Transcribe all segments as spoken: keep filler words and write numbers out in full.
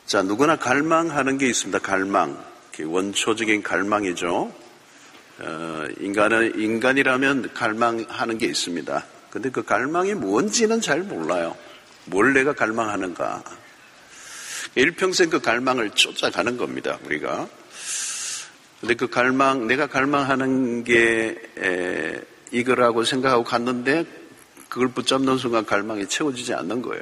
자, 누구나 갈망하는 게 있습니다. 갈망. 원초적인 갈망이죠. 어, 인간은, 인간이라면 갈망하는 게 있습니다. 근데 그 갈망이 뭔지는 잘 몰라요. 뭘 내가 갈망하는가. 일평생 그 갈망을 쫓아가는 겁니다, 우리가. 근데 그 갈망, 내가 갈망하는 게, 에, 이거라고 생각하고 갔는데, 그걸 붙잡는 순간 갈망이 채워지지 않는 거예요.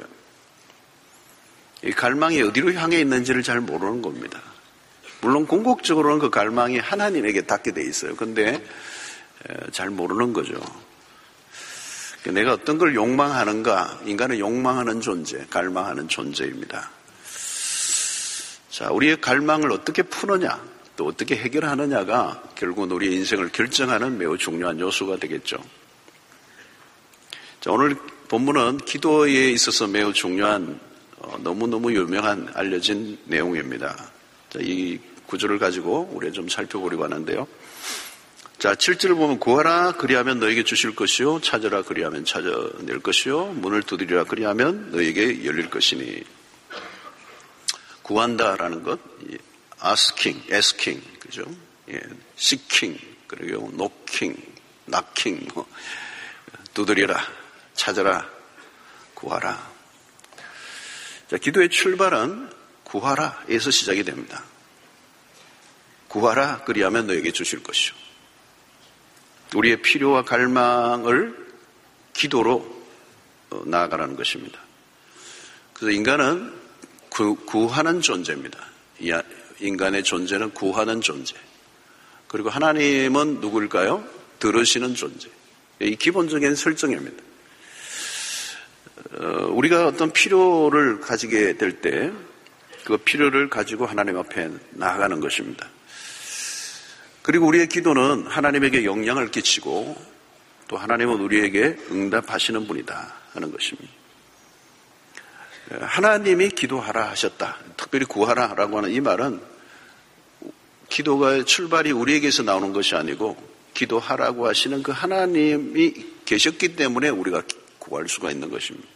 이 갈망이 어디로 향해 있는지를 잘 모르는 겁니다. 물론 궁극적으로는 그 갈망이 하나님에게 닿게 돼 있어요. 근데 잘 모르는 거죠. 내가 어떤 걸 욕망하는가, 인간은 욕망하는 존재, 갈망하는 존재입니다. 자, 우리의 갈망을 어떻게 푸느냐, 또 어떻게 해결하느냐가 결국은 우리의 인생을 결정하는 매우 중요한 요소가 되겠죠. 자, 오늘 본문은 기도에 있어서 매우 중요한 어, 너무너무 유명한 알려진 내용입니다. 자, 이 구절을 가지고 우리가 좀 살펴보려고 하는데요. 자, 칠 절을 보면 구하라 그리하면 너에게 주실 것이요 찾으라 그리하면 찾아낼 것이요 문을 두드리라 그리하면 너에게 열릴 것이니. 구한다라는 것, asking, asking, 그죠? 예, seeking, 그리고 knocking, knocking, 뭐, 두드리라, 찾아라, 구하라. 자, 기도의 출발은 구하라에서 시작이 됩니다. 구하라 그리하면 너에게 주실 것이요. 우리의 필요와 갈망을 기도로 나아가라는 것입니다. 그래서 인간은 구, 구하는 존재입니다. 인간의 존재는 구하는 존재. 그리고 하나님은 누구일까요? 들으시는 존재. 이 기본적인 설정입니다. 우리가 어떤 필요를 가지게 될 때 그 필요를 가지고 하나님 앞에 나아가는 것입니다. 그리고 우리의 기도는 하나님에게 영향을 끼치고 또 하나님은 우리에게 응답하시는 분이다 하는 것입니다. 하나님이 기도하라 하셨다. 특별히 구하라라고 하는 이 말은 기도가 출발이 우리에게서 나오는 것이 아니고 기도하라고 하시는 그 하나님이 계셨기 때문에 우리가 구할 수가 있는 것입니다.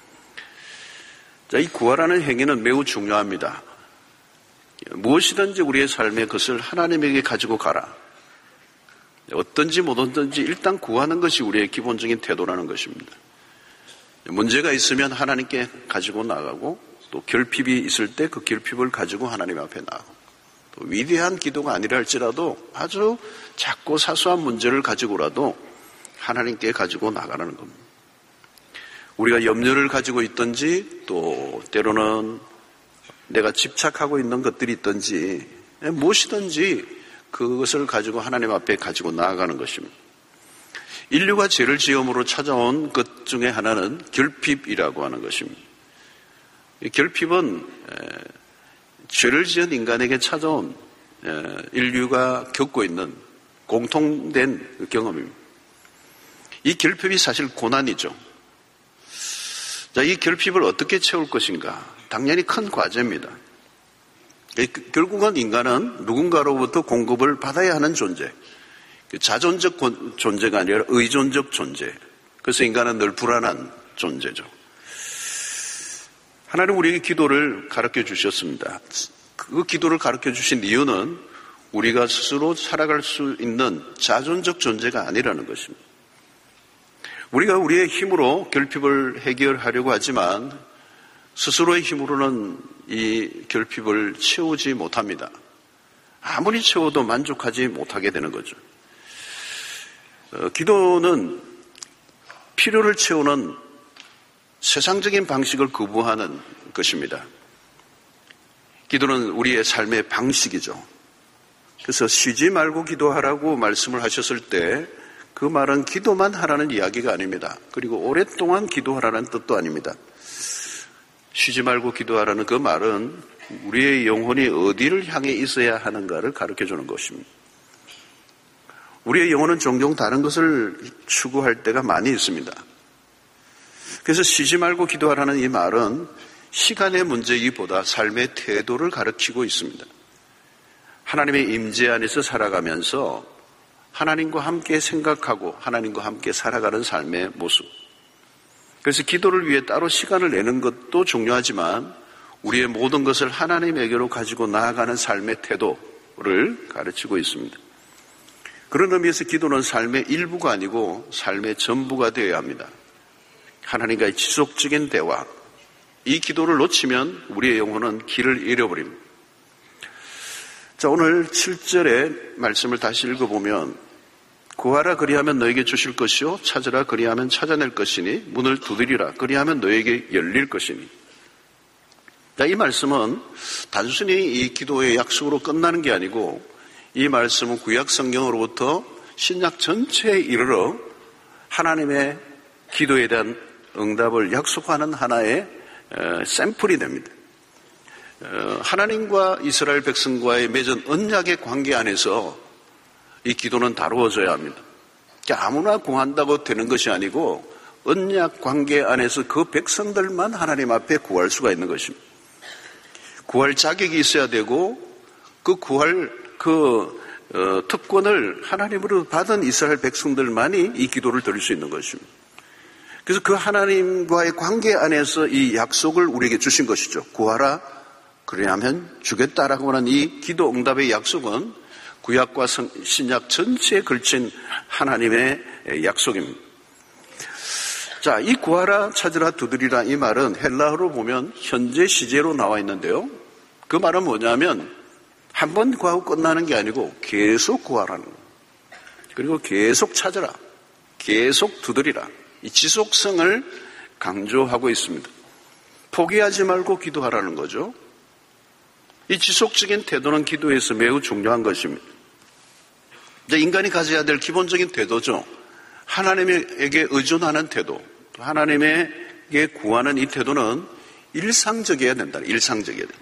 자, 이 구하라는 행위는 매우 중요합니다. 무엇이든지 우리의 삶에 그것을 하나님에게 가지고 가라. 어떤지 못하든지 일단 구하는 것이 우리의 기본적인 태도라는 것입니다. 문제가 있으면 하나님께 가지고 나가고 또 결핍이 있을 때 그 결핍을 가지고 하나님 앞에 나가고 또 위대한 기도가 아니라 할지라도 아주 작고 사소한 문제를 가지고라도 하나님께 가지고 나가라는 겁니다. 우리가 염려를 가지고 있든지 또 때로는 내가 집착하고 있는 것들이 있든지 무엇이든지 그것을 가지고 하나님 앞에 가지고 나아가는 것입니다. 인류가 죄를 지음으로 찾아온 것 중에 하나는 결핍이라고 하는 것입니다. 이 결핍은 죄를 지은 인간에게 찾아온 인류가 겪고 있는 공통된 경험입니다. 이 결핍이 사실 고난이죠. 자, 이 결핍을 어떻게 채울 것인가? 당연히 큰 과제입니다. 결국은 인간은 누군가로부터 공급을 받아야 하는 존재. 자존적 존재가 아니라 의존적 존재. 그래서 인간은 늘 불안한 존재죠. 하나님 우리에게 기도를 가르쳐 주셨습니다. 그 기도를 가르쳐 주신 이유는 우리가 스스로 살아갈 수 있는 자존적 존재가 아니라는 것입니다. 우리가 우리의 힘으로 결핍을 해결하려고 하지만 스스로의 힘으로는 이 결핍을 채우지 못합니다. 아무리 채워도 만족하지 못하게 되는 거죠. 어, 기도는 필요를 채우는 세상적인 방식을 거부하는 것입니다. 기도는 우리의 삶의 방식이죠. 그래서 쉬지 말고 기도하라고 말씀을 하셨을 때 그 말은 기도만 하라는 이야기가 아닙니다. 그리고 오랫동안 기도하라는 뜻도 아닙니다. 쉬지 말고 기도하라는 그 말은 우리의 영혼이 어디를 향해 있어야 하는가를 가르쳐주는 것입니다. 우리의 영혼은 종종 다른 것을 추구할 때가 많이 있습니다. 그래서 쉬지 말고 기도하라는 이 말은 시간의 문제이기보다 삶의 태도를 가르치고 있습니다. 하나님의 임재 안에서 살아가면서 하나님과 함께 생각하고 하나님과 함께 살아가는 삶의 모습. 그래서 기도를 위해 따로 시간을 내는 것도 중요하지만 우리의 모든 것을 하나님에게로 가지고 나아가는 삶의 태도를 가르치고 있습니다. 그런 의미에서 기도는 삶의 일부가 아니고 삶의 전부가 되어야 합니다. 하나님과의 지속적인 대화, 이 기도를 놓치면 우리의 영혼은 길을 잃어버립니다. 자, 오늘 칠 절의 말씀을 다시 읽어보면 구하라 그리하면 너에게 주실 것이요 찾으라 그리하면 찾아낼 것이니 문을 두드리라 그리하면 너에게 열릴 것이니. 자, 이 말씀은 단순히 이 기도의 약속으로 끝나는 게 아니고 이 말씀은 구약 성경으로부터 신약 전체에 이르러 하나님의 기도에 대한 응답을 약속하는 하나의 샘플이 됩니다. 하나님과 이스라엘 백성과의 맺은 언약의 관계 안에서 이 기도는 다루어져야 합니다. 아무나 구한다고 되는 것이 아니고 언약 관계 안에서 그 백성들만 하나님 앞에 구할 수가 있는 것입니다. 구할 자격이 있어야 되고 그 구할 그 어, 특권을 하나님으로 받은 이스라엘 백성들만이 이 기도를 드릴 수 있는 것입니다. 그래서 그 하나님과의 관계 안에서 이 약속을 우리에게 주신 것이죠. 구하라 그래야면 주겠다라고 하는 이 기도 응답의 약속은 구약과 신약 전체에 걸친 하나님의 약속입니다. 자, 이 구하라 찾으라 두드리라 이 말은 헬라어로 보면 현재 시제로 나와 있는데요. 그 말은 뭐냐면 한 번 구하고 끝나는 게 아니고 계속 구하라는 거예요. 그리고 계속 찾으라, 계속 두드리라. 이 지속성을 강조하고 있습니다. 포기하지 말고 기도하라는 거죠. 이 지속적인 태도는 기도에서 매우 중요한 것입니다. 이제 인간이 가져야 될 기본적인 태도죠. 하나님에게 의존하는 태도, 하나님에게 구하는 이 태도는 일상적이어야 된다. 일상적이어야 된다.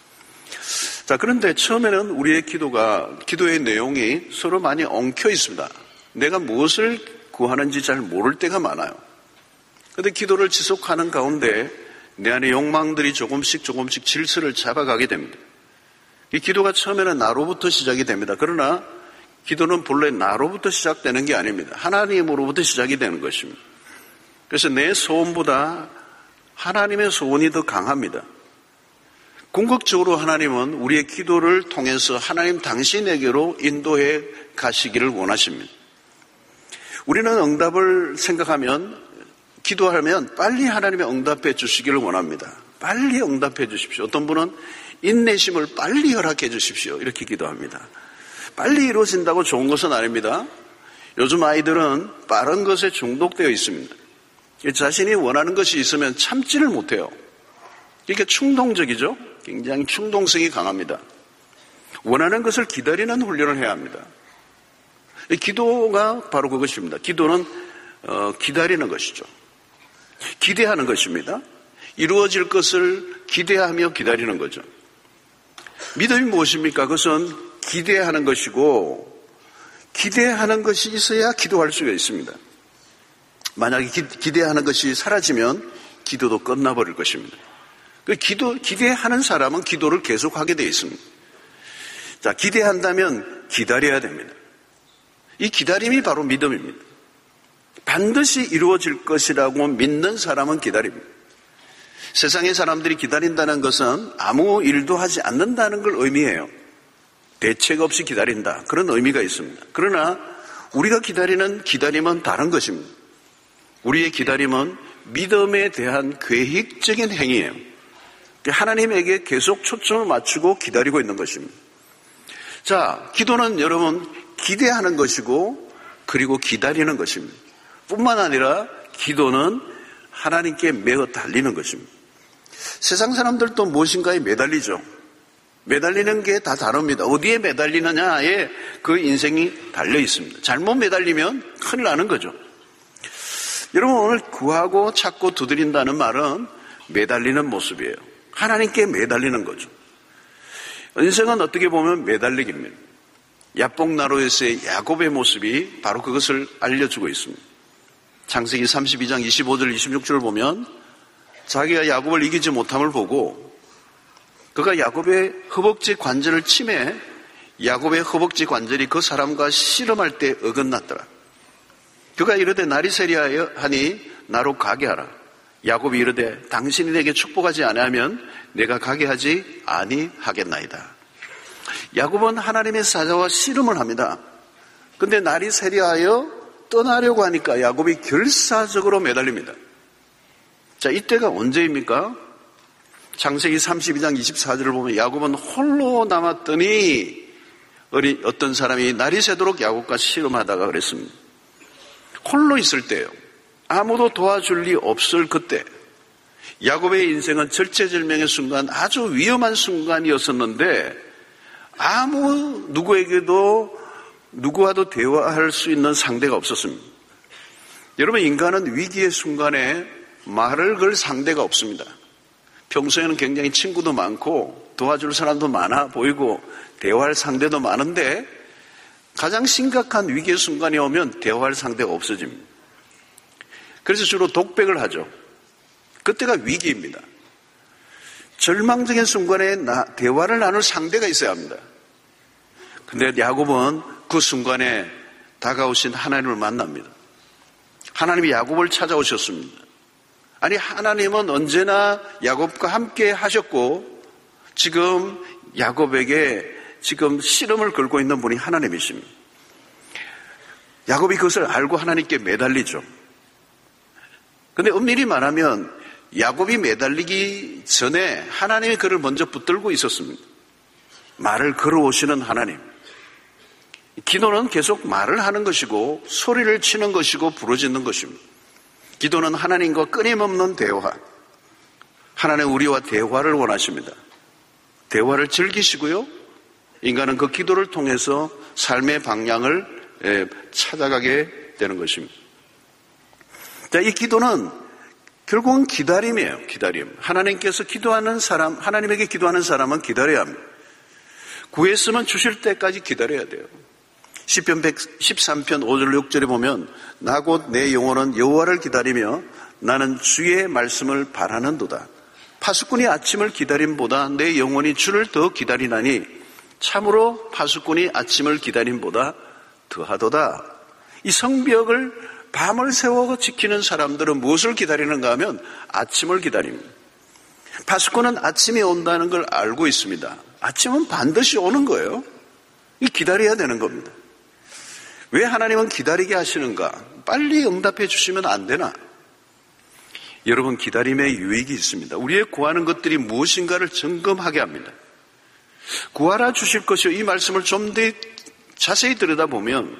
자, 그런데 처음에는 우리의 기도가, 기도의 내용이 서로 많이 엉켜 있습니다. 내가 무엇을 구하는지 잘 모를 때가 많아요. 그런데 기도를 지속하는 가운데 내 안의 욕망들이 조금씩 조금씩 질서를 잡아가게 됩니다. 이 기도가 처음에는 나로부터 시작이 됩니다. 그러나 기도는 본래 나로부터 시작되는 게 아닙니다. 하나님으로부터 시작이 되는 것입니다. 그래서 내 소원보다 하나님의 소원이 더 강합니다. 궁극적으로 하나님은 우리의 기도를 통해서 하나님 당신에게로 인도해 가시기를 원하십니다. 우리는 응답을 생각하면, 기도하면 빨리 하나님의 응답해 주시기를 원합니다. 빨리 응답해 주십시오. 어떤 분은 인내심을 빨리 허락해 주십시오. 이렇게 기도합니다. 빨리 이루어진다고 좋은 것은 아닙니다. 요즘 아이들은 빠른 것에 중독되어 있습니다. 자신이 원하는 것이 있으면 참지를 못해요. 이게 충동적이죠. 굉장히 충동성이 강합니다. 원하는 것을 기다리는 훈련을 해야 합니다. 기도가 바로 그것입니다. 기도는 어, 기다리는 것이죠. 기대하는 것입니다. 이루어질 것을 기대하며 기다리는 거죠. 믿음이 무엇입니까? 그것은 기대하는 것이고 기대하는 것이 있어야 기도할 수가 있습니다. 만약에 기, 기대하는 것이 사라지면 기도도 끝나버릴 것입니다. 그 기도, 기대하는 사람은 기도를 계속하게 되어 있습니다. 자, 기대한다면 기다려야 됩니다. 이 기다림이 바로 믿음입니다. 반드시 이루어질 것이라고 믿는 사람은 기다립니다. 세상의 사람들이 기다린다는 것은 아무 일도 하지 않는다는 걸 의미해요. 대책 없이 기다린다. 그런 의미가 있습니다. 그러나 우리가 기다리는 기다림은 다른 것입니다. 우리의 기다림은 믿음에 대한 계획적인 행위예요. 하나님에게 계속 초점을 맞추고 기다리고 있는 것입니다. 자, 기도는 여러분 기대하는 것이고 그리고 기다리는 것입니다. 뿐만 아니라 기도는 하나님께 매어 달리는 것입니다. 세상 사람들도 무엇인가에 매달리죠. 매달리는 게 다 다릅니다. 어디에 매달리느냐에 그 인생이 달려 있습니다. 잘못 매달리면 큰일 나는 거죠. 여러분, 오늘 구하고 찾고 두드린다는 말은 매달리는 모습이에요. 하나님께 매달리는 거죠. 인생은 어떻게 보면 매달리기입니다. 야복나루에서의 야곱의 모습이 바로 그것을 알려주고 있습니다. 창세기 삼십이 장 이십오 절 이십육 절을 보면 자기가 야곱을 이기지 못함을 보고 그가 야곱의 허벅지 관절을 치매 야곱의 허벅지 관절이 그 사람과 씨름할 때 어긋났더라. 그가 이르되 날이 세리하니 나로 가게 하라. 야곱이 이르되 당신이 내게 축복하지 아니하면 내가 가게 하지 아니하겠나이다. 야곱은 하나님의 사자와 씨름을 합니다. 근데 날이 새려하여 떠나려고 하니까 야곱이 결사적으로 매달립니다. 자, 이때가 언제입니까? 창세기 삼십이 장 이십사 절을 보면 야곱은 홀로 남았더니 어린 어떤 사람이 날이 새도록 야곱과 씨름하다가 그랬습니다. 홀로 있을 때요. 아무도 도와줄 리 없을 그때. 야곱의 인생은 절체절명의 순간, 아주 위험한 순간이었었는데 아무 누구에게도 누구와도 대화할 수 있는 상대가 없었습니다. 여러분, 인간은 위기의 순간에 말을 걸 상대가 없습니다. 평소에는 굉장히 친구도 많고 도와줄 사람도 많아 보이고 대화할 상대도 많은데 가장 심각한 위기의 순간이 오면 대화할 상대가 없어집니다. 그래서 주로 독백을 하죠. 그때가 위기입니다. 절망적인 순간에 나, 대화를 나눌 상대가 있어야 합니다. 근데 야곱은 그 순간에 다가오신 하나님을 만납니다. 하나님이 야곱을 찾아오셨습니다. 아니, 하나님은 언제나 야곱과 함께 하셨고 지금 야곱에게 지금 씨름을 걸고 있는 분이 하나님이십니다. 야곱이 그것을 알고 하나님께 매달리죠. 근데 엄밀히 말하면 야곱이 매달리기 전에 하나님이 그를 먼저 붙들고 있었습니다. 말을 걸어오시는 하나님. 기도는 계속 말을 하는 것이고 소리를 치는 것이고 부르짖는 것입니다. 기도는 하나님과 끊임없는 대화. 하나님 우리와 대화를 원하십니다. 대화를 즐기시고요. 인간은 그 기도를 통해서 삶의 방향을 찾아가게 되는 것입니다. 자, 이 기도는 결국은 기다림이에요. 기다림. 하나님께서 기도하는 사람, 하나님에게 기도하는 사람은 기다려야 합니다. 구했으면 주실 때까지 기다려야 돼요. 시편 백십삼 편 오 절 육 절에 보면 나 곧 내 영혼은 여호와를 기다리며 나는 주의 말씀을 바라는도다. 파수꾼이 아침을 기다림보다 내 영혼이 주를 더 기다리나니 참으로 파수꾼이 아침을 기다림보다 더하도다. 이 성벽을 밤을 새워 지키는 사람들은 무엇을 기다리는가 하면 아침을 기다립니다. 파수꾼은 아침이 온다는 걸 알고 있습니다. 아침은 반드시 오는 거예요. 이 기다려야 되는 겁니다. 왜 하나님은 기다리게 하시는가? 빨리 응답해 주시면 안 되나? 여러분, 기다림의 유익이 있습니다. 우리의 구하는 것들이 무엇인가를 점검하게 합니다. 구하라 주실 것이요. 이 말씀을 좀 더 자세히 들여다보면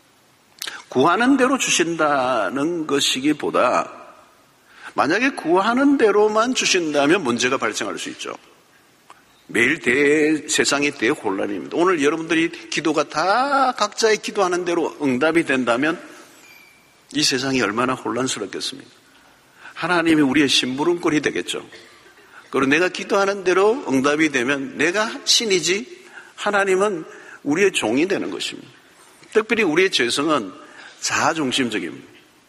구하는 대로 주신다는 것이기보다 만약에 구하는 대로만 주신다면 문제가 발생할 수 있죠. 매일 대, 세상이 대혼란입니다. 오늘 여러분들이 기도가 다 각자의 기도하는 대로 응답이 된다면 이 세상이 얼마나 혼란스럽겠습니까? 하나님이 우리의 심부름꾼이 되겠죠. 그리고 내가 기도하는 대로 응답이 되면 내가 신이지 하나님은 우리의 종이 되는 것입니다. 특별히 우리의 죄성은 자아중심적입니다.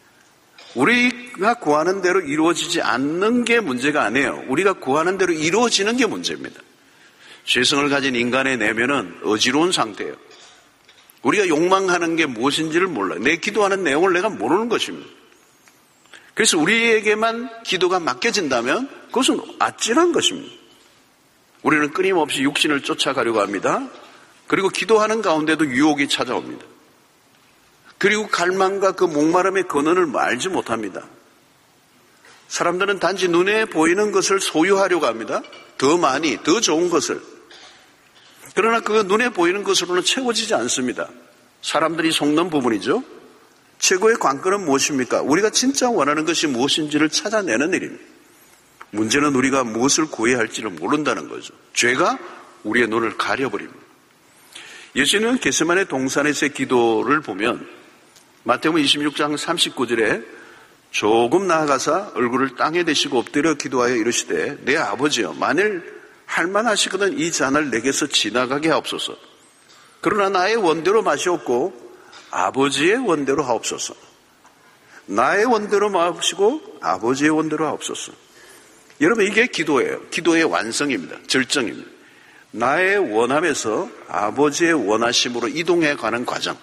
우리가 구하는 대로 이루어지지 않는 게 문제가 아니에요. 우리가 구하는 대로 이루어지는 게 문제입니다. 죄성을 가진 인간의 내면은 어지러운 상태예요. 우리가 욕망하는 게 무엇인지를 몰라요. 내 기도하는 내용을 내가 모르는 것입니다. 그래서 우리에게만 기도가 맡겨진다면 그것은 아찔한 것입니다. 우리는 끊임없이 육신을 쫓아가려고 합니다. 그리고 기도하는 가운데도 유혹이 찾아옵니다. 그리고 갈망과 그 목마름의 근원을 알지 못합니다. 사람들은 단지 눈에 보이는 것을 소유하려고 합니다. 더 많이, 더 좋은 것을. 그러나 그 눈에 보이는 것으로는 채워지지 않습니다. 사람들이 속는 부분이죠. 최고의 관건은 무엇입니까? 우리가 진짜 원하는 것이 무엇인지를 찾아내는 일입니다. 문제는 우리가 무엇을 구해야 할지를 모른다는 거죠. 죄가 우리의 눈을 가려버립니다. 예수님은 겟세마네 동산에서의 기도를 보면 마태복음 이십육 장 삼십구 절에 조금 나아가사 얼굴을 땅에 대시고 엎드려 기도하여 이르시되 내 아버지여 만일 할만하시거든 이 잔을 내게서 지나가게 하옵소서. 그러나 나의 원대로 마시옵고 아버지의 원대로 하옵소서. 나의 원대로 마시고 아버지의 원대로 하옵소서. 여러분, 이게 기도예요. 기도의 완성입니다. 절정입니다. 나의 원함에서 아버지의 원하심으로 이동해 가는 과정.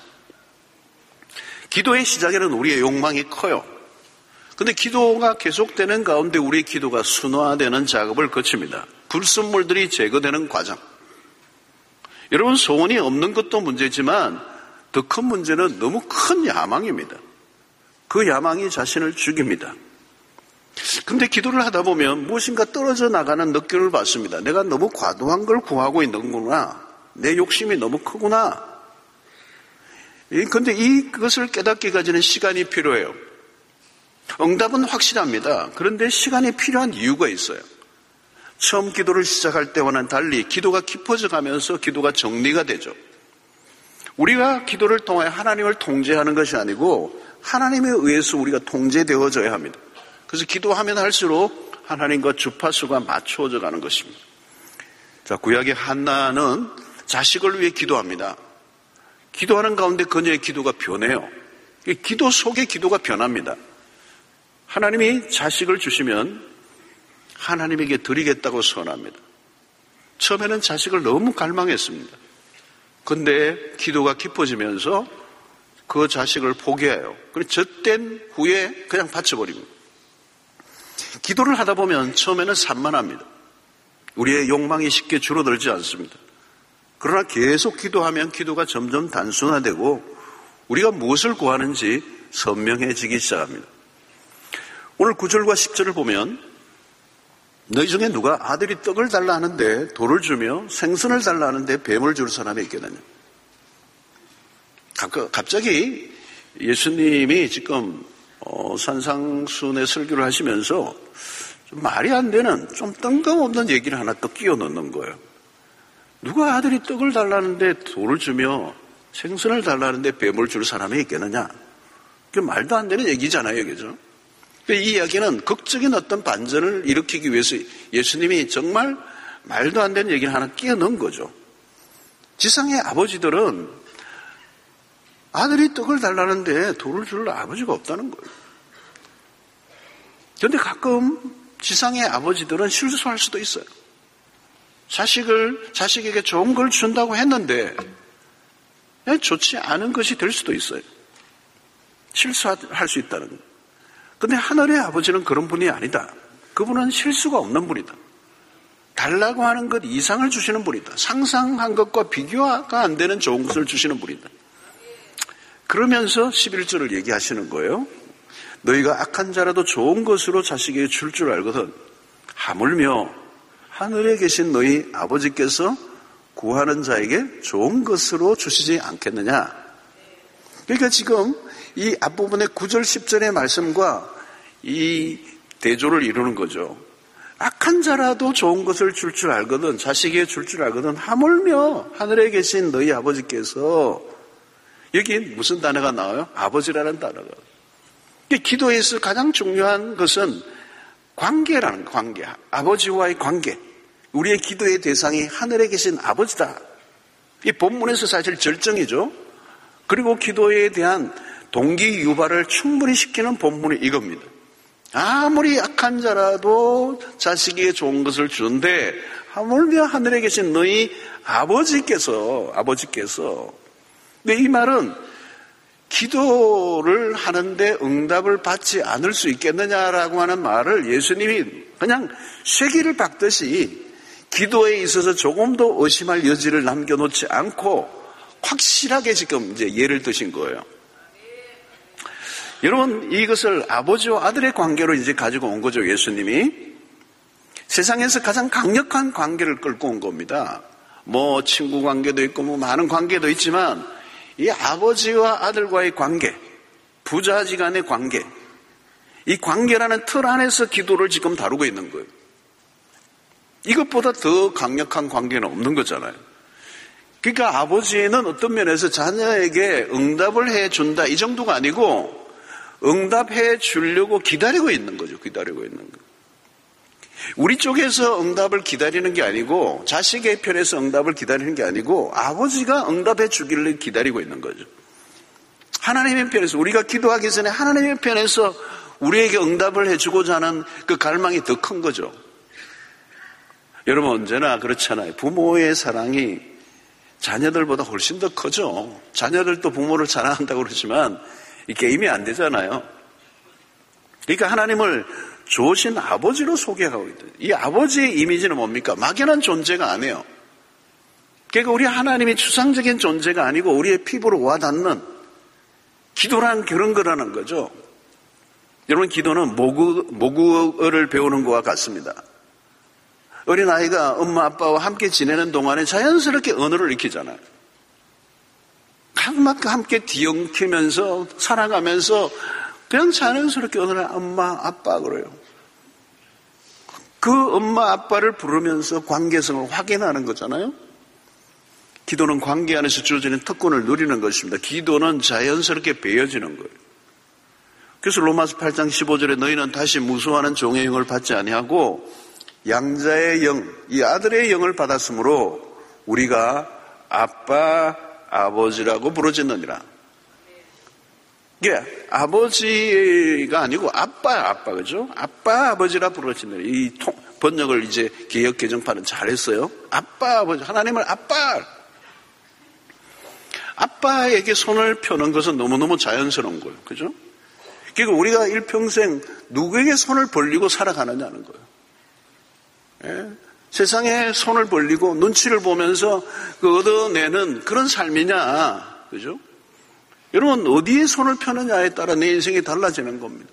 기도의 시작에는 우리의 욕망이 커요. 그런데 기도가 계속되는 가운데 우리의 기도가 순화되는 작업을 거칩니다. 불순물들이 제거되는 과정. 여러분, 소원이 없는 것도 문제지만 더 큰 문제는 너무 큰 야망입니다. 그 야망이 자신을 죽입니다. 근데 기도를 하다 보면 무엇인가 떨어져 나가는 느낌을 받습니다. 내가 너무 과도한 걸 구하고 있는구나. 내 욕심이 너무 크구나. 그런데 이것을 깨닫기까지는 시간이 필요해요. 응답은 확실합니다. 그런데 시간이 필요한 이유가 있어요. 처음 기도를 시작할 때와는 달리 기도가 깊어져 가면서 기도가 정리가 되죠. 우리가 기도를 통해 하나님을 통제하는 것이 아니고 하나님에 의해서 우리가 통제되어져야 합니다. 그래서 기도하면 할수록 하나님과 주파수가 맞춰져 가는 것입니다. 자, 구약의 한나는 자식을 위해 기도합니다. 기도하는 가운데 그녀의 기도가 변해요. 기도 속에 기도가 변합니다. 하나님이 자식을 주시면 하나님에게 드리겠다고 선언합니다. 처음에는 자식을 너무 갈망했습니다. 그런데 기도가 깊어지면서 그 자식을 포기해요. 그리고 젖된 후에 그냥 바쳐버립니다. 기도를 하다 보면 처음에는 산만합니다. 우리의 욕망이 쉽게 줄어들지 않습니다. 그러나 계속 기도하면 기도가 점점 단순화되고 우리가 무엇을 구하는지 선명해지기 시작합니다. 오늘 구 절과 십 절을 보면 너희 중에 누가 아들이 떡을 달라 하는데 돌을 주며 생선을 달라 하는데 뱀을 줄 사람이 있겠느냐. 갑자기 예수님이 지금 산상순의 설교를 하시면서 좀 말이 안 되는 좀 뜬금없는 얘기를 하나 또 끼워 넣는 거예요. 누가 아들이 떡을 달라는데 돌을 주며 생선을 달라는데 뱀을 줄 사람이 있겠느냐. 그게 말도 안 되는 얘기잖아요. 그죠? 이 이야기는 극적인 어떤 반전을 일으키기 위해서 예수님이 정말 말도 안 되는 얘기를 하나 끼워 넣은 거죠. 지상의 아버지들은 아들이 떡을 달라는데 돌을 줄 아버지가 없다는 거예요. 그런데 가끔 지상의 아버지들은 실수할 수도 있어요. 자식을, 자식에게 좋은 걸 준다고 했는데 좋지 않은 것이 될 수도 있어요. 실수할 수 있다는 거예요. 그런데 하늘의 아버지는 그런 분이 아니다. 그분은 실수가 없는 분이다. 달라고 하는 것 이상을 주시는 분이다. 상상한 것과 비교가 안 되는 좋은 것을 주시는 분이다. 그러면서 십일 절을 얘기하시는 거예요. 너희가 악한 자라도 좋은 것으로 자식에게 줄 줄 알거든. 하물며 하늘에 계신 너희 아버지께서 구하는 자에게 좋은 것으로 주시지 않겠느냐. 그러니까 지금 이 앞부분의 구 절 십 절의 말씀과 이 대조를 이루는 거죠. 악한 자라도 좋은 것을 줄 줄 알거든. 자식에게 줄 줄 알거든. 하물며 하늘에 계신 너희 아버지께서, 여기 무슨 단어가 나와요? 아버지라는 단어가. 기도에서 가장 중요한 것은 관계라는 관계. 아버지와의 관계. 우리의 기도의 대상이 하늘에 계신 아버지다. 이 본문에서 사실 절정이죠. 그리고 기도에 대한 동기 유발을 충분히 시키는 본문이 이겁니다. 아무리 악한 자라도 자식에게 좋은 것을 주는데 하물며 하늘에 계신 너희 아버지께서 아버지께서 근데 이 말은 기도를 하는데 응답을 받지 않을 수 있겠느냐라고 하는 말을 예수님이 그냥 쐐기를 박듯이 기도에 있어서 조금도 의심할 여지를 남겨놓지 않고 확실하게 지금 이제 예를 드신 거예요. 여러분, 이것을 아버지와 아들의 관계로 이제 가지고 온 거죠, 예수님이. 세상에서 가장 강력한 관계를 끌고 온 겁니다. 뭐, 친구 관계도 있고, 뭐, 많은 관계도 있지만, 이 아버지와 아들과의 관계, 부자지간의 관계, 이 관계라는 틀 안에서 기도를 지금 다루고 있는 거예요. 이것보다 더 강력한 관계는 없는 거잖아요. 그러니까 아버지는 어떤 면에서 자녀에게 응답을 해준다, 이 정도가 아니고, 응답해 주려고 기다리고 있는 거죠. 기다리고 있는 거. 우리 쪽에서 응답을 기다리는 게 아니고 자식의 편에서 응답을 기다리는 게 아니고 아버지가 응답해 주기를 기다리고 있는 거죠. 하나님의 편에서 우리가 기도하기 전에 하나님의 편에서 우리에게 응답을 해주고자 하는 그 갈망이 더 큰 거죠. 여러분 언제나 그렇잖아요. 부모의 사랑이 자녀들보다 훨씬 더 크죠. 자녀들도 부모를 사랑한다고 그러지만 이 게임이 안 되잖아요. 그러니까 하나님을 좋으신 아버지로 소개하고 있다. 이 아버지의 이미지는 뭡니까? 막연한 존재가 아니에요. 그러니까 우리 하나님이 추상적인 존재가 아니고 우리의 피부로 와닿는 기도란 그런 거라는 거죠. 여러분, 기도는 모국, 모국어를 배우는 것과 같습니다. 어린아이가 엄마 아빠와 함께 지내는 동안에 자연스럽게 언어를 익히잖아요. 막 함께 뒤엉키면서 살아가면서 그냥 자연스럽게 언어를 엄마 아빠 그래요. 그 엄마 아빠를 부르면서 관계성을 확인하는 거잖아요. 기도는 관계 안에서 주어지는 특권을 누리는 것입니다. 기도는 자연스럽게 배어지는 거예요. 그래서 로마서 팔 장 십오 절에 너희는 다시 무수하는 종의 영을 받지 아니하고 양자의 영, 이 아들의 영을 받았으므로 우리가 아빠, 아버지라고 부르짖느니라. 이게 아버지가 아니고 아빠, 아빠, 그죠? 아빠, 아버지라 부르짖느니라. 이 통, 번역을 이제 개역 개정판은 잘했어요. 아빠, 아버지, 하나님을 아빠. 아빠에게 손을 펴는 것은 너무너무 자연스러운 거예요. 그죠? 그러니까 우리가 일평생 누구에게 손을 벌리고 살아가느냐는 거예요. 예? 세상에 손을 벌리고 눈치를 보면서 그 얻어내는 그런 삶이냐. 그죠? 여러분, 어디에 손을 펴느냐에 따라 내 인생이 달라지는 겁니다.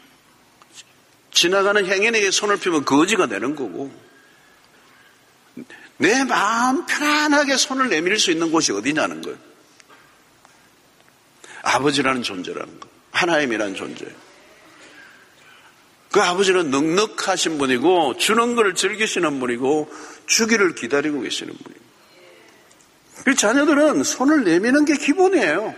지나가는 행인에게 손을 펴면 거지가 되는 거고, 내 마음 편안하게 손을 내밀 수 있는 곳이 어디냐는 거예요. 아버지라는 존재라는 거, 하나님이라는 존재. 그 아버지는 넉넉하신 분이고 주는 걸 즐기시는 분이고 주기를 기다리고 계시는 분이고, 그 자녀들은 손을 내미는 게 기본이에요.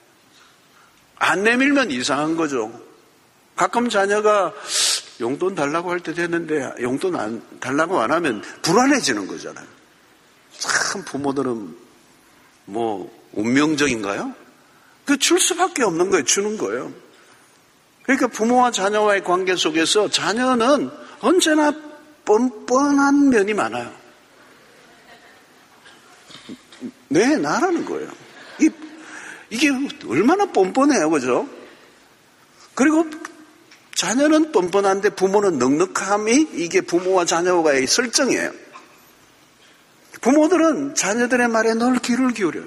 안 내밀면 이상한 거죠. 가끔 자녀가 용돈 달라고 할 때 됐는데 용돈 안 달라고 안 하면 불안해지는 거잖아요. 참 부모들은 뭐 운명적인가요? 그 줄 수밖에 없는 거예요. 주는 거예요. 그러니까 부모와 자녀와의 관계 속에서 자녀는 언제나 뻔뻔한 면이 많아요. 네, 나라는 거예요. 이, 이게 얼마나 뻔뻔해요. 그죠? 그리고 자녀는 뻔뻔한데 부모는 넉넉함이 이게 부모와 자녀와의 설정이에요. 부모들은 자녀들의 말에 늘 귀를 기울여요.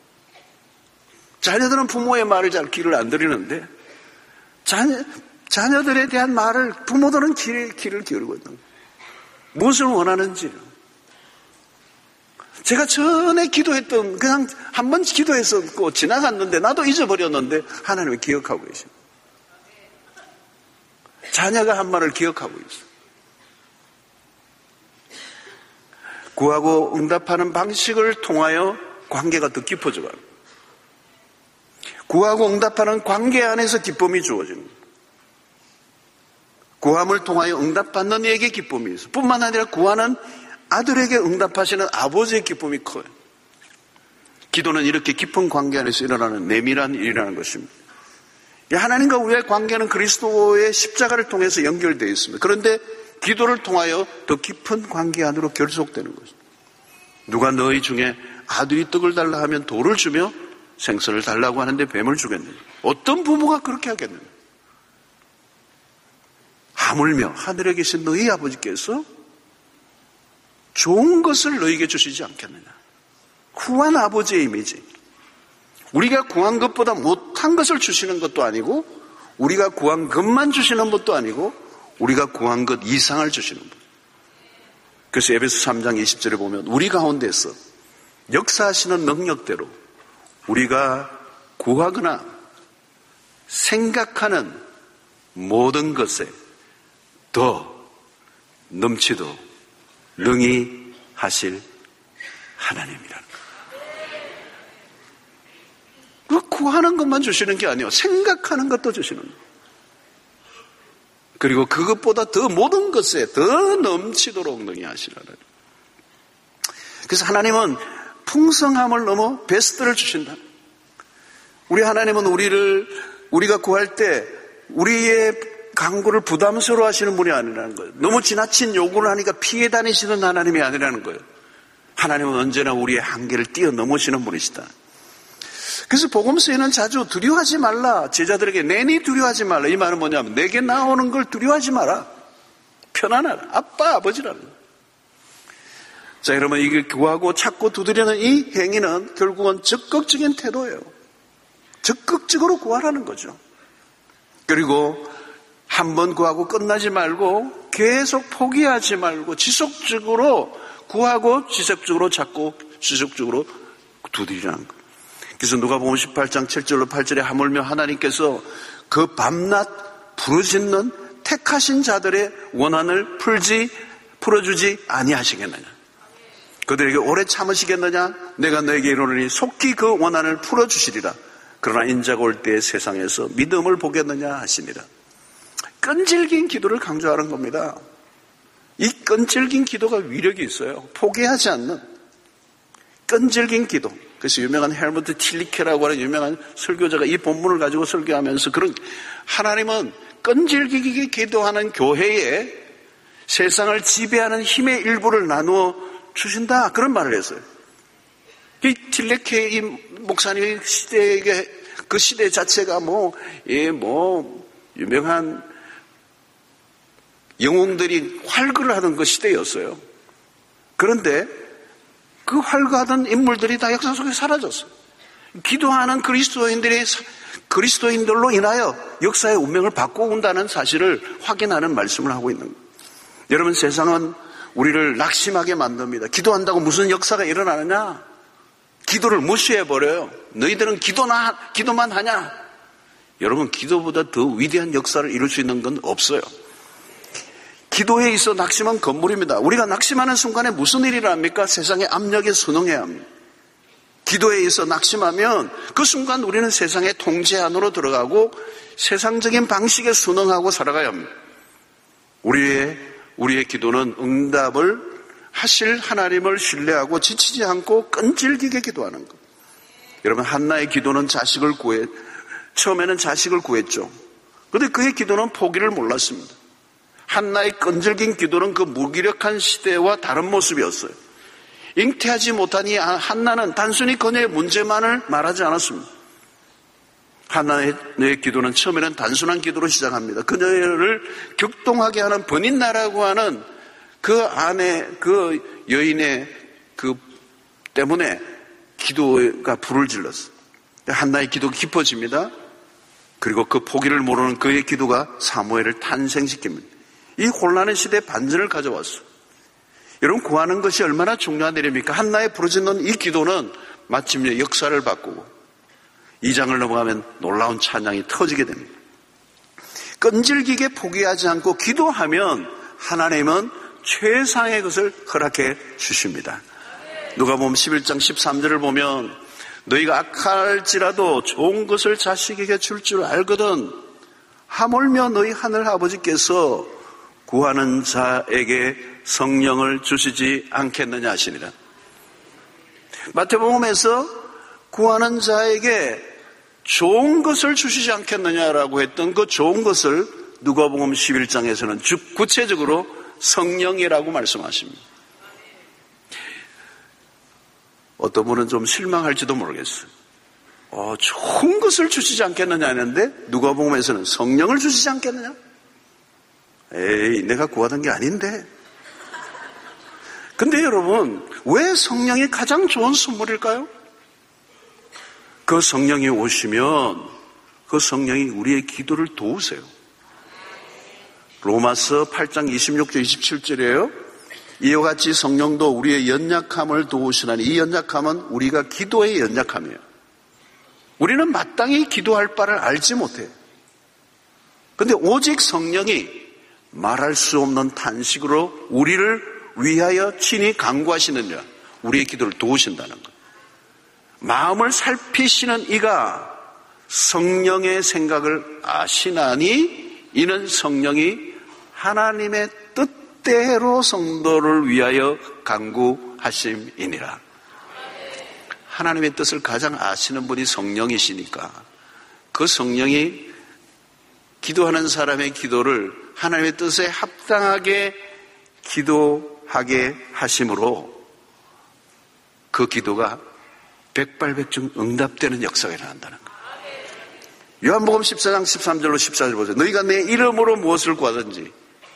자녀들은 부모의 말을 잘 귀를 안 들이는데 자녀, 자녀들에 대한 말을 부모들은 귀를, 귀를 기울이고 있는 거예요. 무엇을 원하는지. 제가 전에 기도했던, 그냥 한 번 기도했었고 지나갔는데 나도 잊어버렸는데 하나님이 기억하고 계십니다. 자녀가 한 말을 기억하고 있어요. 구하고 응답하는 방식을 통하여 관계가 더 깊어져 가요. 구하고 응답하는 관계 안에서 기쁨이 주어집니다. 구함을 통하여 응답받는 이에게 기쁨이 있어요. 뿐만 아니라 구하는 아들에게 응답하시는 아버지의 기쁨이 커요. 기도는 이렇게 깊은 관계 안에서 일어나는 내밀한 일이라는 것입니다. 하나님과 우리의 관계는 그리스도의 십자가를 통해서 연결되어 있습니다. 그런데 기도를 통하여 더 깊은 관계 안으로 결속되는 것입니다. 누가 너희 중에 아들이 떡을 달라 하면 돌을 주며 생선을 달라고 하는데 뱀을 주겠느냐? 어떤 부모가 그렇게 하겠느냐? 하물며 하늘에 계신 너희 아버지께서 좋은 것을 너희에게 주시지 않겠느냐? 후한 아버지의 이미지. 우리가 구한 것보다 못한 것을 주시는 것도 아니고, 우리가 구한 것만 주시는 것도 아니고, 우리가 구한 것 이상을 주시는 분. 그래서 에베소 삼 장 이십 절에 보면 우리 가운데서 역사하시는 능력대로 우리가 구하거나 생각하는 모든 것에 더 넘치도록 능히 하실 하나님이라는 거예요. 구하는 것만 주시는 게 아니에요. 생각하는 것도 주시는 거예요. 그리고 그것보다 더 모든 것에 더 넘치도록 능히 하시라는. 그래서 하나님은 풍성함을 넘어 베스트를 주신다. 우리 하나님은 우리를, 우리가 구할 때 우리의 간구를 부담스러워 하시는 분이 아니라는 거예요. 너무 지나친 요구를 하니까 피해 다니시는 하나님이 아니라는 거예요. 하나님은 언제나 우리의 한계를 뛰어넘으시는 분이시다. 그래서 복음서에는 자주 두려워하지 말라, 제자들에게 내니 두려워하지 말라, 이 말은 뭐냐면 내게 나오는 걸 두려워하지 마라. 편안하라. 아빠, 아버지라는 거예요. 자, 여러분, 이게 구하고 찾고 두드리는 이 행위는 결국은 적극적인 태도예요. 적극적으로 구하라는 거죠. 그리고 한 번 구하고 끝나지 말고 계속 포기하지 말고 지속적으로 구하고 지속적으로 찾고 지속적으로 두드리라는 거예요. 그래서 누가복음 십팔 장 칠 절로 팔 절에 하물며 하나님께서 그 밤낮 부르짖는 택하신 자들의 원한을 풀지 풀어주지 아니하시겠느냐. 그들에게 오래 참으시겠느냐. 내가 너에게 이르노니 속히 그 원한을 풀어주시리라. 그러나 인자가 올 때에 세상에서 믿음을 보겠느냐 하시니라. 끈질긴 기도를 강조하는 겁니다. 이 끈질긴 기도가 위력이 있어요. 포기하지 않는 끈질긴 기도. 그래서 유명한 헬무트 틸리케라고 하는 유명한 설교자가 이 본문을 가지고 설교하면서 그런 하나님은 끈질기게 기도하는 교회에 세상을 지배하는 힘의 일부를 나누어 주신다. 그런 말을 했어요. 이 틸리케 이 목사님의 시대에 그 시대 자체가 뭐, 예, 뭐, 유명한 영웅들이 활구를 하던 그 시대였어요. 그런데 그 활구하던 인물들이 다 역사 속에 사라졌어요. 기도하는 그리스도인들이 그리스도인들로 인하여 역사의 운명을 바꿔온다는 사실을 확인하는 말씀을 하고 있는 거예요. 여러분, 세상은 우리를 낙심하게 만듭니다. 기도한다고 무슨 역사가 일어나느냐? 기도를 무시해버려요. 너희들은 기도나, 기도만 하냐? 여러분, 기도보다 더 위대한 역사를 이룰 수 있는 건 없어요. 기도에 있어 낙심은 건물입니다. 우리가 낙심하는 순간에 무슨 일이 일어납니까? 세상의 압력에 순응해야 합니다. 기도에 있어 낙심하면 그 순간 우리는 세상의 통제 안으로 들어가고 세상적인 방식에 순응하고 살아가야 합니다. 우리의, 우리의 기도는 응답을 하실 하나님을 신뢰하고 지치지 않고 끈질기게 기도하는 것. 여러분, 한나의 기도는 자식을 구해, 처음에는 자식을 구했죠. 그런데 그의 기도는 포기를 몰랐습니다. 한나의 끈질긴 기도는 그 무기력한 시대와 다른 모습이었어요. 잉태하지 못하니 한나는 단순히 그녀의 문제만을 말하지 않았습니다. 한나의 기도는 처음에는 단순한 기도로 시작합니다. 그녀를 격동하게 하는 버닌나라고 하는 그 아내, 그 여인의 그 때문에 기도가 불을 질렀어요. 한나의 기도가 깊어집니다. 그리고 그 포기를 모르는 그의 기도가 사무엘을 탄생시킵니다. 이 혼란의 시대에 반전을 가져왔어요. 여러분, 구하는 것이 얼마나 중요한 일입니까? 한나의 부르짖는 이 기도는 마침내 역사를 바꾸고 이 장을 넘어가면 놀라운 찬양이 터지게 됩니다. 끈질기게 포기하지 않고 기도하면 하나님은 최상의 것을 허락해 주십니다. 누가복음 십일 장 십삼 절을 보면 너희가 악할지라도 좋은 것을 자식에게 줄 줄 알거든 하물며 너희 하늘 아버지께서 구하는 자에게 성령을 주시지 않겠느냐 하시니라. 마태복음에서 구하는 자에게 좋은 것을 주시지 않겠느냐라고 했던 그 좋은 것을 누가복음 십일 장에서는 구체적으로 성령이라고 말씀하십니다. 어떤 분은 좀 실망할지도 모르겠어요. 어, 좋은 것을 주시지 않겠느냐 하는데 누가복음에서는 성령을 주시지 않겠느냐? 에이, 내가 구하던 게 아닌데. 근데 여러분, 왜 성령이 가장 좋은 선물일까요? 그 성령이 오시면 그 성령이 우리의 기도를 도우세요. 로마서 팔 장 이십육 절 이십칠 절이에요. 이와 같이 성령도 우리의 연약함을 도우시나니 이 연약함은 우리가 기도의 연약함이에요. 우리는 마땅히 기도할 바를 알지 못해요. 그런데 오직 성령이 말할 수 없는 탄식으로 우리를 위하여 친히 간구하시느냐, 우리의 기도를 도우신다는 것. 마음을 살피시는 이가 성령의 생각을 아시나니 이는 성령이 하나님의 뜻대로 성도를 위하여 간구하심이니라. 하나님의 뜻을 가장 아시는 분이 성령이시니까 그 성령이 기도하는 사람의 기도를 하나님의 뜻에 합당하게 기도하게 하심으로 그 기도가 백발백중 응답되는 역사가 일어난다는 거예요. 요한복음 십사 장 십삼 절로 십사 절 보세요. 너희가 내 이름으로 무엇을 구하든지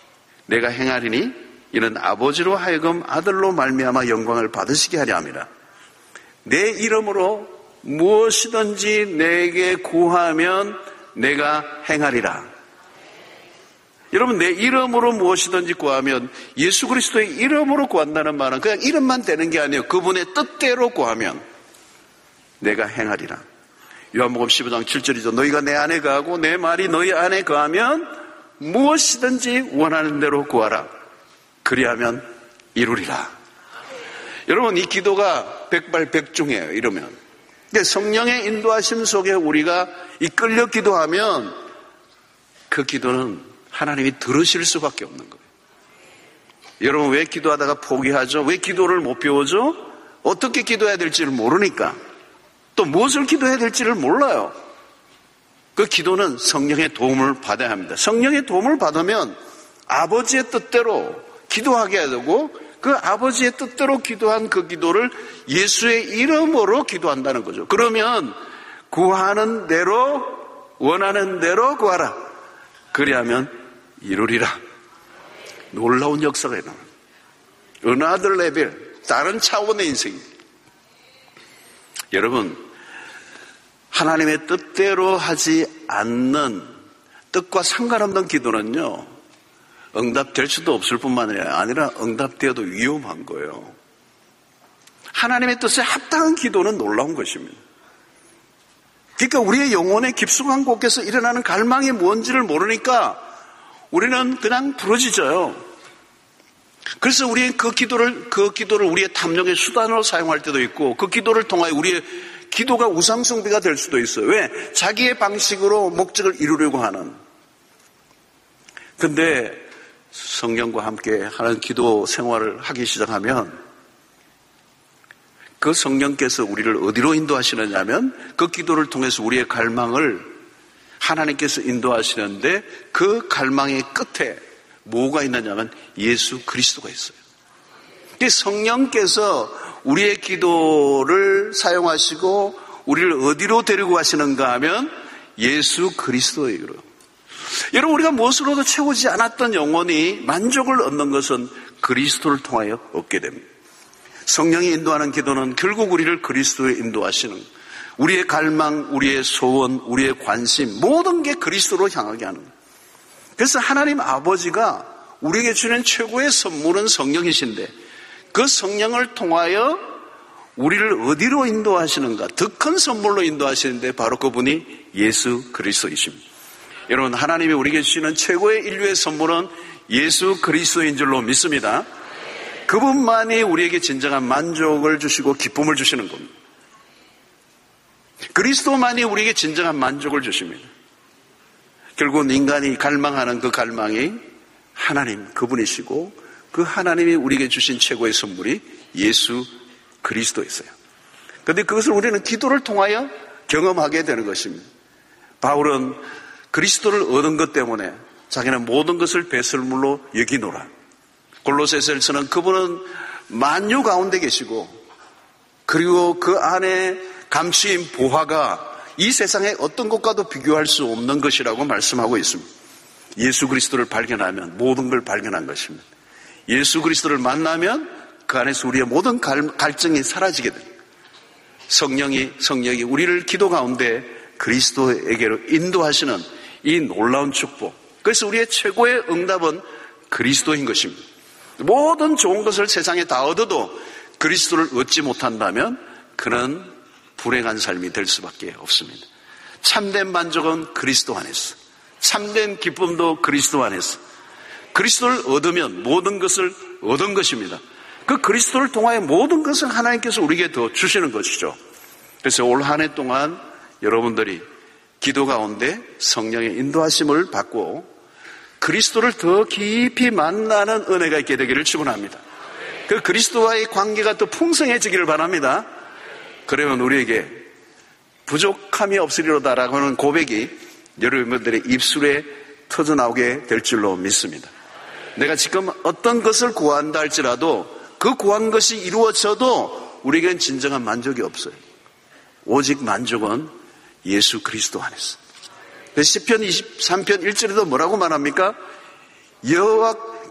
내가 행하리니 이는 아버지로 하여금 아들로 말미암아 영광을 받으시게 하려 함이라. 내 이름으로 무엇이든지 내게 구하면 내가 행하리라. 여러분, 내 이름으로 무엇이든지 구하면, 예수 그리스도의 이름으로 구한다는 말은 그냥 이름만 되는 게 아니에요. 그분의 뜻대로 구하면 내가 행하리라. 요한복음 십오 장 칠 절이죠. 너희가 내 안에 거하고 내 말이 너희 안에 거하면 무엇이든지 원하는 대로 구하라. 그리하면 이루리라. 여러분, 이 기도가 백발백중이에요. 이러면. 근데 성령의 인도하심 속에 우리가 이끌려 기도하면 그 기도는 하나님이 들으실 수밖에 없는 거예요. 여러분, 왜 기도하다가 포기하죠? 왜 기도를 못 배우죠? 어떻게 기도해야 될지를 모르니까. 또 무엇을 기도해야 될지를 몰라요. 그 기도는 성령의 도움을 받아야 합니다. 성령의 도움을 받으면 아버지의 뜻대로 기도하게 되고, 그 아버지의 뜻대로 기도한 그 기도를 예수의 이름으로 기도한다는 거죠. 그러면 구하는 대로, 원하는 대로 구하라. 그리하면 이루리라. 놀라운 역사가 일어납니다. another level, 다른 차원의 인생입니다. 여러분, 하나님의 뜻대로 하지 않는, 뜻과 상관없는 기도는요, 응답될 수도 없을 뿐만 아니라 응답되어도 위험한 거예요. 하나님의 뜻에 합당한 기도는 놀라운 것입니다. 그러니까 우리의 영혼의 깊숙한 곳에서 일어나는 갈망이 뭔지를 모르니까 우리는 그냥 부러지져요. 그래서 우리의 그 기도를, 그 기도를 우리의 탐욕의 수단으로 사용할 때도 있고, 그 기도를 통하여 우리의 기도가 우상숭배가 될 수도 있어요. 왜? 자기의 방식으로 목적을 이루려고 하는. 근데 성령과 함께 하는 기도 생활을 하기 시작하면 그 성령께서 우리를 어디로 인도하시느냐 하면 그 기도를 통해서 우리의 갈망을 하나님께서 인도하시는데 그 갈망의 끝에 뭐가 있느냐면 예수 그리스도가 있어요. 성령께서 우리의 기도를 사용하시고 우리를 어디로 데리고 가시는가 하면 예수 그리스도예요. 여러분, 우리가 무엇으로도 채우지 않았던 영혼이 만족을 얻는 것은 그리스도를 통하여 얻게 됩니다. 성령이 인도하는 기도는 결국 우리를 그리스도에 인도하시는, 우리의 갈망, 우리의 소원, 우리의 관심, 모든 게 그리스도로 향하게 하는 거예요. 그래서 하나님 아버지가 우리에게 주는 최고의 선물은 성령이신데, 그 성령을 통하여 우리를 어디로 인도하시는가, 더 큰 선물로 인도하시는데 바로 그분이 예수 그리스도이십니다. 여러분, 하나님이 우리에게 주시는 최고의 인류의 선물은 예수 그리스도인 줄로 믿습니다. 그분만이 우리에게 진정한 만족을 주시고 기쁨을 주시는 겁니다. 그리스도만이 우리에게 진정한 만족을 주십니다. 결국은 인간이 갈망하는 그 갈망이 하나님 그분이시고, 그 하나님이 우리에게 주신 최고의 선물이 예수 그리스도였어요. 그런데 그것을 우리는 기도를 통하여 경험하게 되는 것입니다. 바울은 그리스도를 얻은 것 때문에 자기는 모든 것을 배설물로 여기노라. 골로새서에서는 그분은 만유 가운데 계시고, 그리고 그 안에 감추인 보화가 이 세상의 어떤 것과도 비교할 수 없는 것이라고 말씀하고 있습니다. 예수 그리스도를 발견하면 모든 걸 발견한 것입니다. 예수 그리스도를 만나면 그 안에서 우리의 모든 갈증이 사라지게 됩니다. 성령이, 성령이 우리를 기도 가운데 그리스도에게로 인도하시는 이 놀라운 축복. 그래서 우리의 최고의 응답은 그리스도인 것입니다. 모든 좋은 것을 세상에 다 얻어도 그리스도를 얻지 못한다면 그는 불행한 삶이 될 수밖에 없습니다. 참된 만족은 그리스도 안에서, 참된 기쁨도 그리스도 안에서, 그리스도를 얻으면 모든 것을 얻은 것입니다. 그 그리스도를 통하여 모든 것을 하나님께서 우리에게 더 주시는 것이죠. 그래서 올 한 해 동안 여러분들이 기도 가운데 성령의 인도하심을 받고 그리스도를 더 깊이 만나는 은혜가 있게 되기를 축원합니다. 그 그리스도와의 관계가 더 풍성해지기를 바랍니다. 그러면 우리에게 부족함이 없으리로다라고 하는 고백이 여러분들의 입술에 터져나오게 될 줄로 믿습니다. 내가 지금 어떤 것을 구한다 할지라도 그 구한 것이 이루어져도 우리에겐 진정한 만족이 없어요. 오직 만족은 예수 그리스도 안에서. 시편 이십삼 편 일 절에도 뭐라고 말합니까? 여호와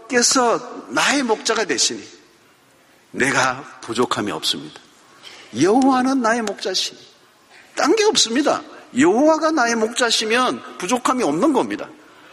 여호와께서 나의 목자가 되시니 내가 부족함이 없습니다. 여호와는 나의 목자시니 딴 게 없습니다. 여호와가 나의 목자시면 부족함이 없는 겁니다.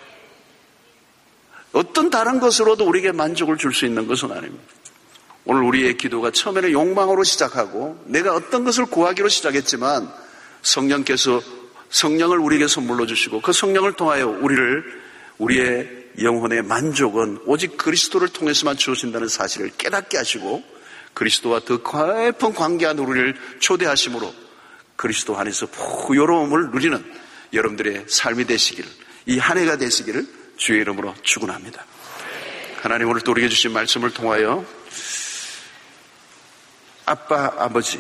어떤 다른 것으로도 우리에게 만족을 줄 수 있는 것은 아닙니다. 오늘 우리의 기도가 처음에는 욕망으로 시작하고 내가 어떤 것을 구하기로 시작했지만 성령께서 성령을 우리에게 선물로 주시고 그 성령을 통하여 우리를 우리의 영혼의 만족은 오직 그리스도를 통해서만 주어진다는 사실을 깨닫게 하시고 그리스도와 더 깊은 관계 안에 우리를 초대하심으로 그리스도 안에서 부요로움을 누리는 여러분들의 삶이 되시기를, 이 한 해가 되시기를 주의 이름으로 축원합니다. 하나님 오늘 또 우리에게 주신 말씀을 통하여 아빠, 아버지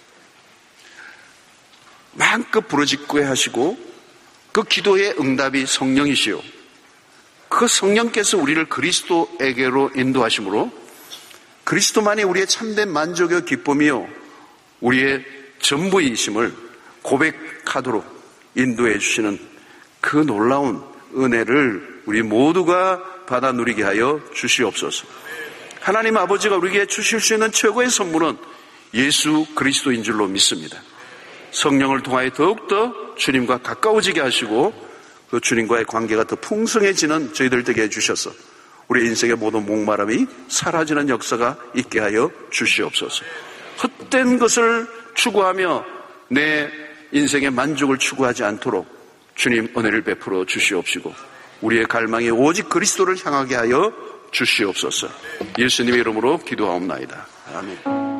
마음껏 부르짖고야 하시고 그 기도의 응답이 성령이시요 그 성령께서 우리를 그리스도에게로 인도하심으로 그리스도만이 우리의 참된 만족의 기쁨이요 우리의 전부이심을 고백하도록 인도해 주시는 그 놀라운 은혜를 우리 모두가 받아 누리게 하여 주시옵소서. 하나님 아버지가 우리에게 주실 수 있는 최고의 선물은 예수 그리스도인 줄로 믿습니다. 성령을 통하여 더욱더 주님과 가까워지게 하시고 그 주님과의 관계가 더 풍성해지는 저희들 되게 해주셔서 우리 인생의 모든 목마름이 사라지는 역사가 있게 하여 주시옵소서. 헛된 것을 추구하며 내 인생의 만족을 추구하지 않도록 주님 은혜를 베풀어 주시옵시고 우리의 갈망이 오직 그리스도를 향하게 하여 주시옵소서. 예수님의 이름으로 기도하옵나이다. 아멘.